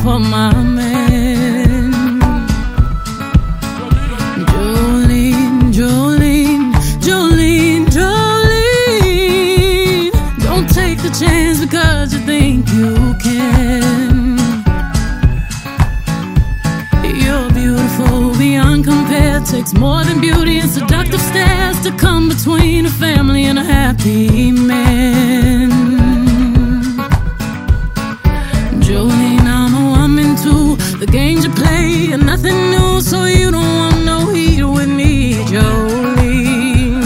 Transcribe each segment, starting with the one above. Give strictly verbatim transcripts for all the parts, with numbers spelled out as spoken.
for my man. Jolene, Jolene, Jolene, Jolene. Don't take the chance because you think you can. You're beautiful beyond compare. Takes more than beauty and seductive stares to come between a family and a happy man. Jolene, I'm a woman too. The games you play are nothing new, so you don't want no heat with me, Jolene.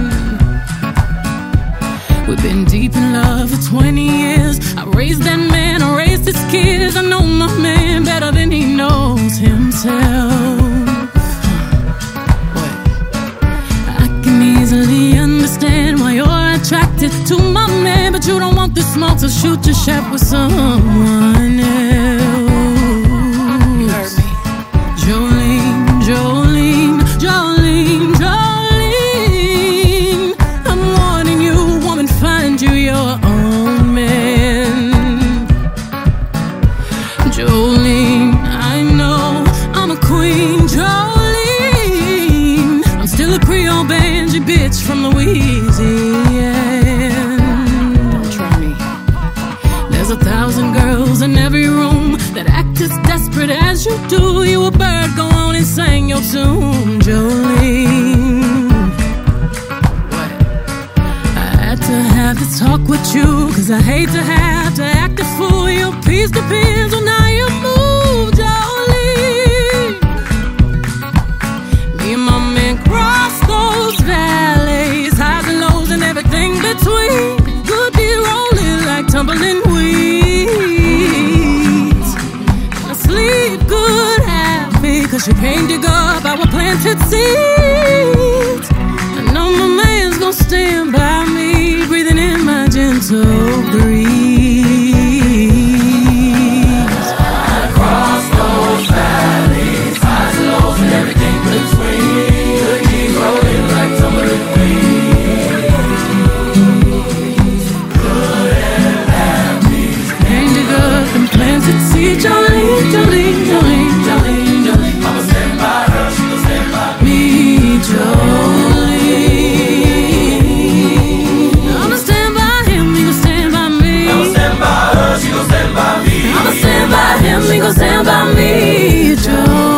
We've been deep in love for twenty years. I raised that man, I raised his kids. I know my man better than he knows himself. I can easily understand why you're attracted to my man, but you don't want the smoke, so shoot your shot with someone else. You heard me. Jolene, Jolene, Jolene, Jolene. I'm warning you, woman, find you your own man. Jolene, I know I'm a queen, Jolene. I'm still a Creole banjo bitch from Louisiana. Don't try me. There's a thousand girls in every room that act as desperate as you do. You a bird, go on and sing your tune, Jolene. What? I had to have this talk with you, cause I hate to have to act a fool. Your peace depends on how you move, Jolene. Me and my man cross those valleys, highs and lows and everything between. Good be rolling like tumbling weeds. And I sleep good, happy, cause you came to dig up our planted seeds. I know my man's gonna stand by me, breathing in my gentle breeze. Across those valleys, highs and lows and everything between. Good keep rolling like tumbling weeds. Good and happy. Came to dig up and planted seeds. Jolene, Jolene, Jolene, Jolene, Jolene. I'ma stand by her, she gon' stand by me. Me, Jolene. I'ma stand by him, he gon' stand by me. I'ma stand by her, she gon' stand by me. I'ma stand by him, he gon' stand by me, Jolene.